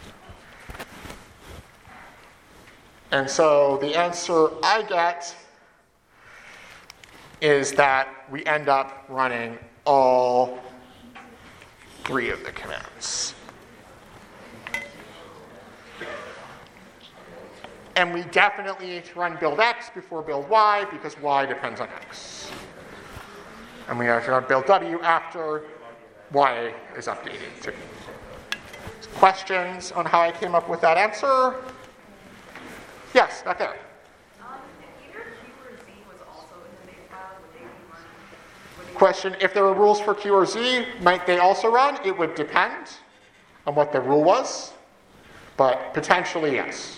And so the answer I get is that we end up running all three of the commands. And we definitely need to run build X before build Y, because Y depends on X. And we have to run build W after Y is updated too. Questions on how I came up with that answer? Yes, back there. Question, if there were rules for Q or Z, might they also run? It would depend on what the rule was, but potentially yes.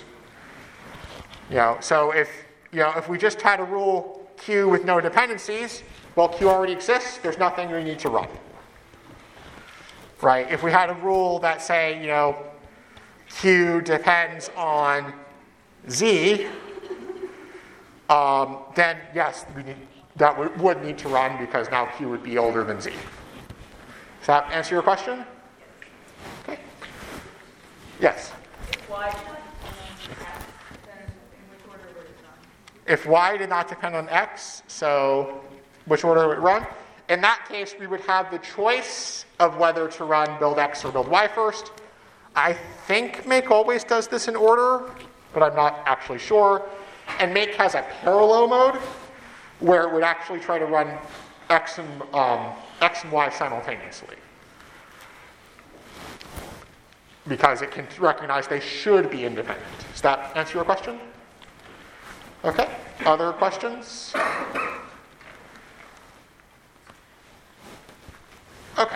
So if we just had a rule Q with no dependencies, well, Q already exists, there's nothing we need to run. Right? If we had a rule that say, Q depends on Z, then yes, that would need to run, because now Q would be older than Z. Does that answer your question? Okay. Yes? If Y did not depend on X, so which order would it run? In that case, we would have the choice of whether to run build X or build Y first. I think make always does this in order, but I'm not actually sure. And make has a parallel mode, where it would actually try to run X and Y simultaneously. Because it can recognize they should be independent. Does that answer your question? Okay. Other questions? Okay.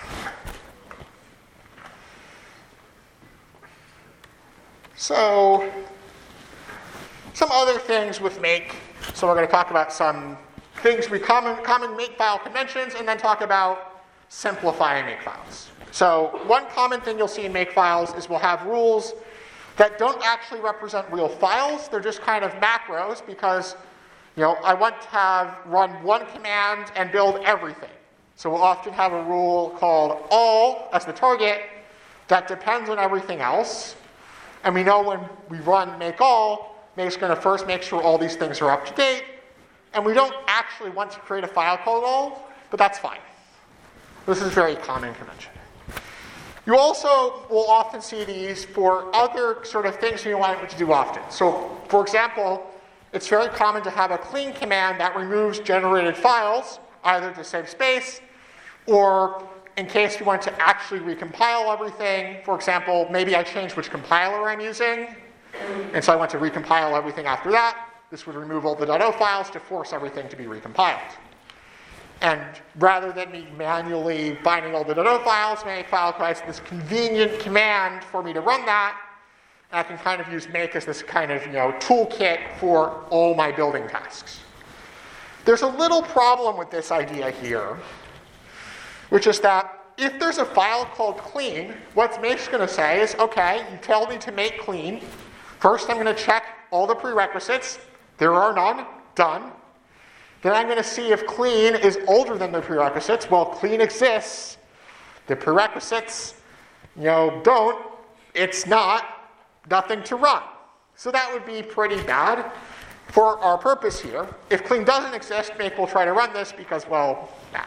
So, some other things with make. So we're going to talk about some things we common makefile conventions, and then talk about simplifying makefiles. So one common thing you'll see in makefiles is we'll have rules that don't actually represent real files. They're just kind of macros because, I want to run one command and build everything. So we'll often have a rule called all as the target that depends on everything else. And we know when we run make all, make's going to first make sure all these things are up to date. And we don't actually want to create a file called all, but that's fine. This is a very common convention. You also will often see these for other sort of things you want to do often. So, for example, it's very common to have a clean command that removes generated files, either to save space or in case you want to actually recompile everything. For example, maybe I changed which compiler I'm using, and so I want to recompile everything after that. This would remove all the .o files to force everything to be recompiled. And rather than me manually finding all the .o files, makefile provides this convenient command for me to run that. And I can kind of use make as this kind of toolkit for all my building tasks. There's a little problem with this idea here, which is that if there's a file called clean, what make's going to say is, okay, you tell me to make clean. First, I'm going to check all the prerequisites. There are none. Done. Then I'm going to see if clean is older than the prerequisites. Well, clean exists. The prerequisites, don't. It's not. Nothing to run. So that would be pretty bad for our purpose here. If clean doesn't exist, make will try to run this because, well, nah.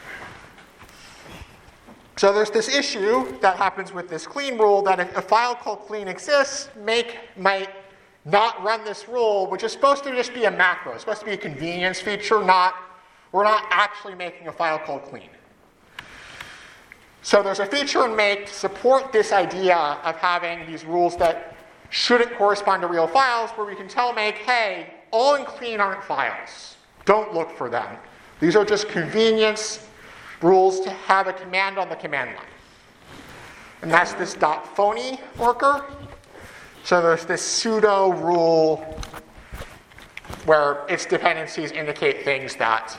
So there's this issue that happens with this clean rule that if a file called clean exists, make might not run this rule, which is supposed to just be a macro. It's supposed to be a convenience feature, we're not actually making a file called clean. So there's a feature in make to support this idea of having these rules that shouldn't correspond to real files, where we can tell make, hey, all in clean aren't files. Don't look for them. These are just convenience rules to have a command on the command line. And that's this .phony worker. So there's this pseudo rule where its dependencies indicate things that,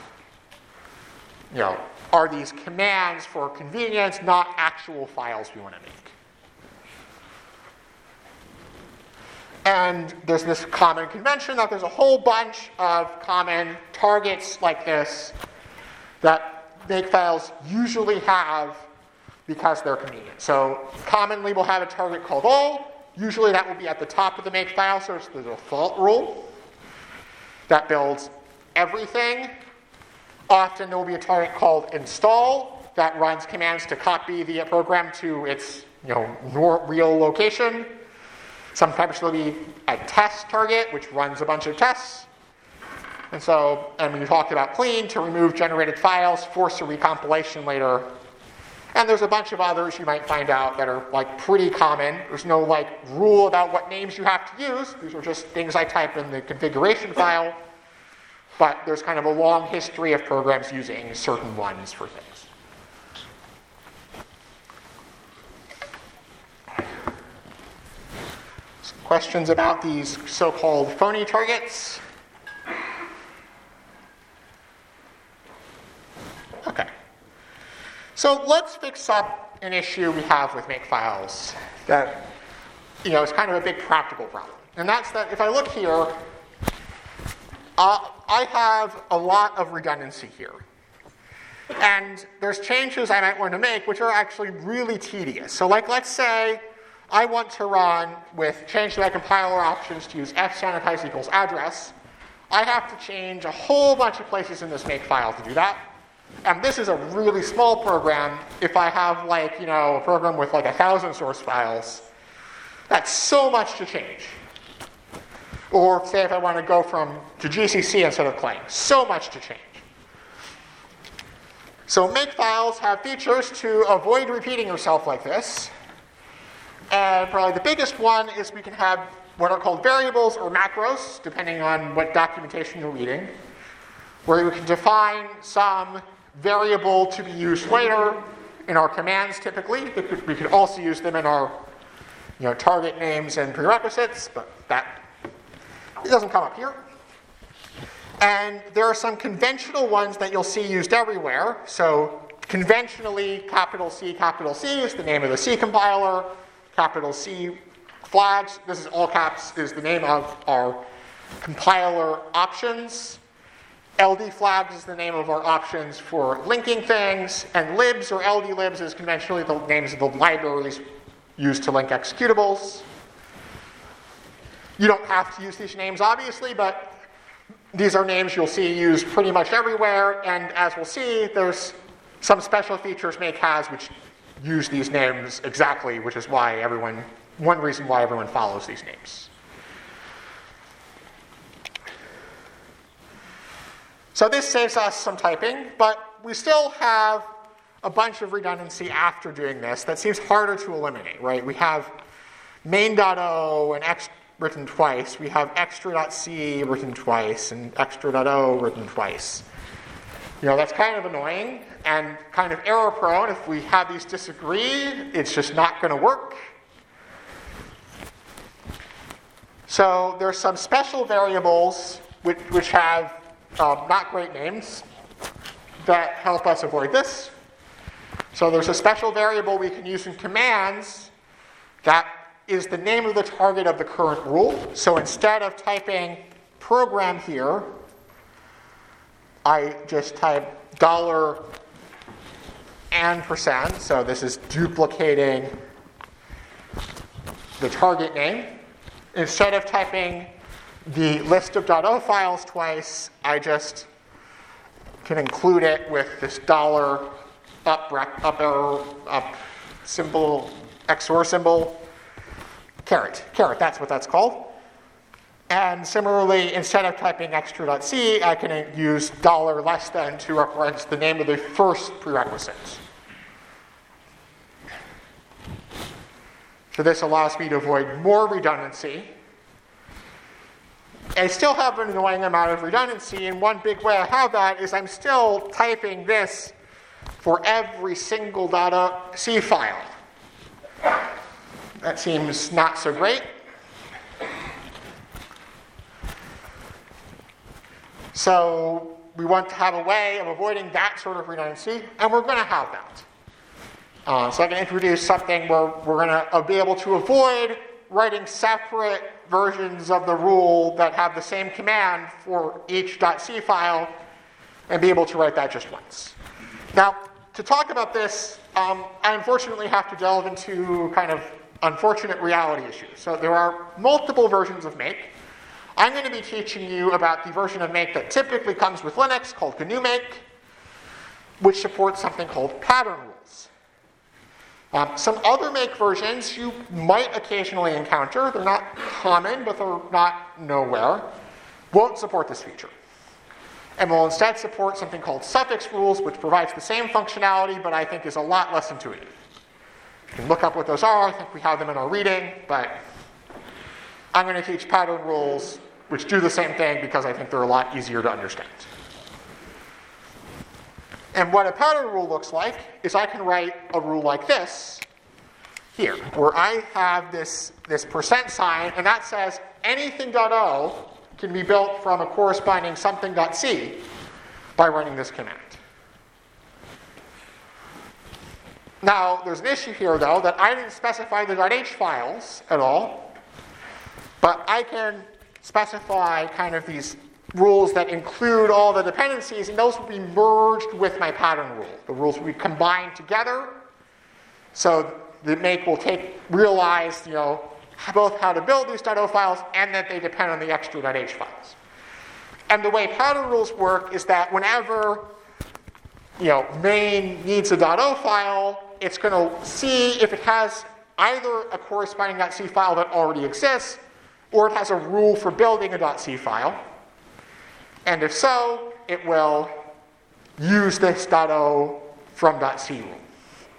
are these commands for convenience, not actual files we want to make. And there's this common convention that there's a whole bunch of common targets like this that makefiles usually have because they're convenient. So commonly we'll have a target called all. Usually that will be at the top of the makefile, so it's the default rule that builds everything. Often there will be a target called install that runs commands to copy the program to its real location. Sometimes there'll be a test target which runs a bunch of tests. And we talked about clean to remove generated files, force a recompilation later. And there's a bunch of others you might find out that are pretty common. There's no rule about what names you have to use. These are just things I type in the configuration file. But there's kind of a long history of programs using certain ones for things. Some questions about these so-called phony targets? Okay. So let's fix up an issue we have with makefiles that, is kind of a big practical problem. And that's that if I look here, I have a lot of redundancy here. And there's changes I might want to make which are actually really tedious. So let's say I want to run change my compiler options to use fsanitize equals address. I have to change a whole bunch of places in this makefile to do that. And this is a really small program. If I have a program with 1,000 source files, that's so much to change. Or say if I want to go to GCC instead of Clang, so much to change. So makefiles have features to avoid repeating yourself like this. And probably the biggest one is we can have what are called variables or macros, depending on what documentation you're reading, where we can define some variable to be used later in our commands typically. We could also use them in our target names and prerequisites, but it doesn't come up here. And there are some conventional ones that you'll see used everywhere. So conventionally, C is the name of the C compiler. Capital C flags, this is all caps, is the name of our compiler options. LD flags is the name of our options for linking things. And libs or LD libs is conventionally the names of the libraries used to link executables. You don't have to use these names, obviously, but these are names you'll see used pretty much everywhere, and as we'll see, there's some special features Make has which use these names exactly, which is why one reason why everyone follows these names. So this saves us some typing, but we still have a bunch of redundancy after doing this that seems harder to eliminate, right? We have main.o and x written twice. We have extra.c written twice and extra.o written twice. That's kind of annoying and kind of error prone. If we have these disagree, it's just not going to work. So there's some special variables which have not great names that help us avoid this. So there's a special variable we can use in commands that is the name of the target of the current rule. So instead of typing program here, I just type $and%. So this is duplicating the target name. Instead of typing the list of .o files twice, I just can include it with this up symbol, XOR symbol, caret, that's what that's called. And similarly, instead of typing extra.c, I can use $less to reference the name of the first prerequisite. So this allows me to avoid more redundancy. I still have an annoying amount of redundancy, and one big way I have that is I'm still typing this for every single .c file. That seems not so great. So we want to have a way of avoiding that sort of redundancy, and we're going to have that. So I can introduce something where we're going to be able to avoid writing separate versions of the rule that have the same command for each .c file and be able to write that just once. Now, to talk about this, I unfortunately have to delve into kind of unfortunate reality issues. So there are multiple versions of Make. I'm going to be teaching you about the version of Make that typically comes with Linux called GNU Make, which supports something called pattern rules. Some other Make versions you might occasionally encounter, they're not common, but they're not nowhere, won't support this feature. And will instead support something called suffix rules, which provides the same functionality, but I think is a lot less intuitive. You can look up what those are. I think we have them in our reading, but I'm going to teach pattern rules, which do the same thing because I think they're a lot easier to understand. And what a pattern rule looks like is I can write a rule like this here, where I have this %, and that says anything.o can be built from a corresponding something.c by running this command. Now, there's an issue here, though, that I didn't specify the .h files at all, but I can specify kind of these rules that include all the dependencies, and those will be merged with my pattern rule. The rules will be combined together, so the Make will realize, both how to build these .o files and that they depend on the extra.h files. And the way pattern rules work is that whenever main needs a .o file, it's going to see if it has either a corresponding .c file that already exists, or it has a rule for building a .c file. And if so, it will use this .o from .c rule.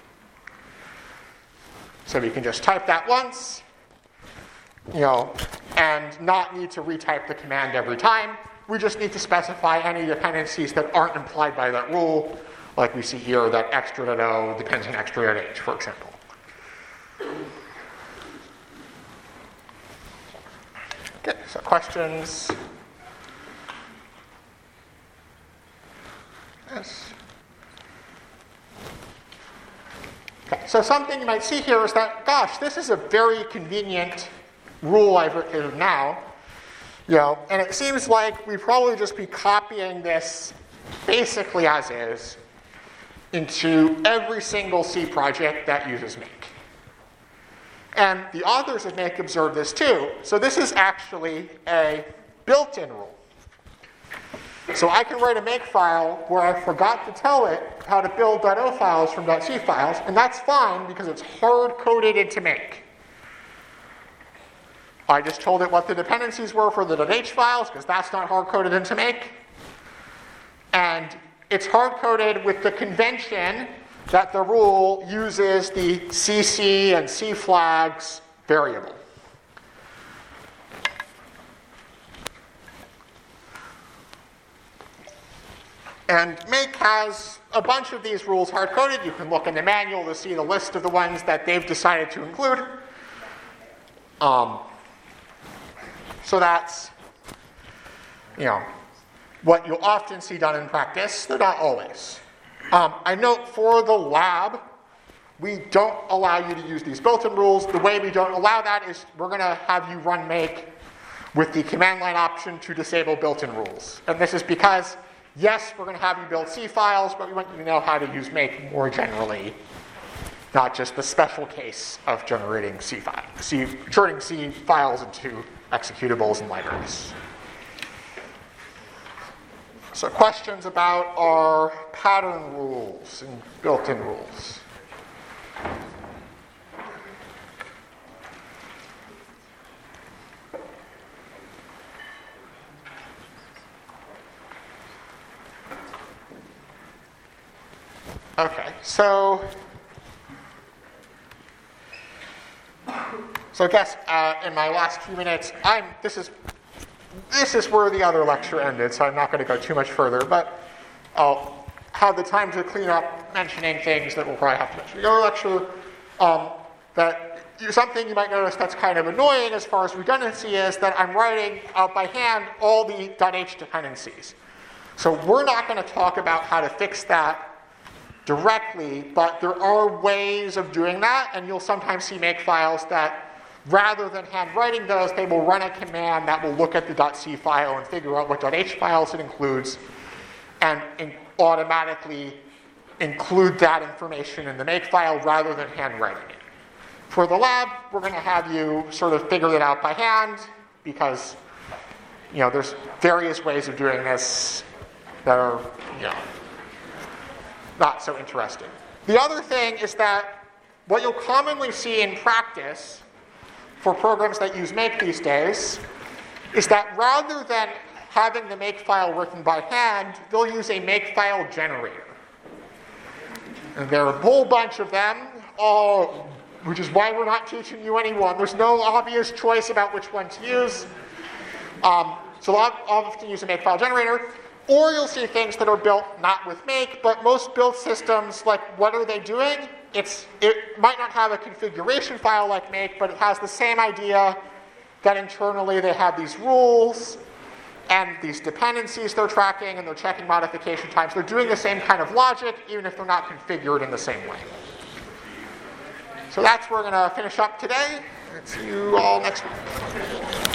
So we can just type that once. and not need to retype the command every time. We just need to specify any dependencies that aren't implied by that rule, like we see here that extra.o depends on extra.h, for example. Okay, so questions? Yes. Okay, so something you might see here is that, gosh, this is a very convenient rule I've written now, and it seems like we'd probably just be copying this basically as is into every single C project that uses make. And the authors of make observe this too. So this is actually a built-in rule. So I can write a make file where I forgot to tell it how to build .o files from .c files, and that's fine because it's hard-coded into make. I just told it what the dependencies were for the .h files because that's not hard-coded into make. And it's hard-coded with the convention that the rule uses the CC and C flags variable. And make has a bunch of these rules hard-coded. You can look in the manual to see the list of the ones that they've decided to include. So that's, what you'll often see done in practice. They're not always. I note for the lab, we don't allow you to use these built-in rules. The way we don't allow that is we're going to have you run make with the command line option to disable built-in rules. And this is because, yes, we're going to have you build C files, but we want you to know how to use make more generally, not just the special case of generating turning C files into executables and libraries. So questions about our pattern rules and built-in rules? Okay, so I guess in my last few minutes, this is where the other lecture ended, so I'm not going to go too much further, but I'll have the time to clean up mentioning things that we'll probably have to mention in the other lecture. Something you might notice that's kind of annoying as far as redundancy is that I'm writing out by hand all the .h dependencies. So we're not going to talk about how to fix that directly, but there are ways of doing that, and you'll sometimes see make files that rather than handwriting those, they will run a command that will look at the .c file and figure out what .h files it includes and automatically include that information in the make file rather than handwriting it. For the lab, we're going to have you sort of figure it out by hand because there's various ways of doing this that are not so interesting. The other thing is that what you'll commonly see in practice for programs that use make these days is that rather than having the make file written by hand, they'll use a make file generator. And there are a whole bunch of them, which is why we're not teaching you any one. There's no obvious choice about which one to use. So I'll often use a make file generator. Or you'll see things that are built not with make, but most build systems, like what are they doing? It might not have a configuration file like make, but it has the same idea that internally they have these rules and these dependencies they're tracking and they're checking modification times. They're doing the same kind of logic, even if they're not configured in the same way. So that's where we're going to finish up today. And see you all next week.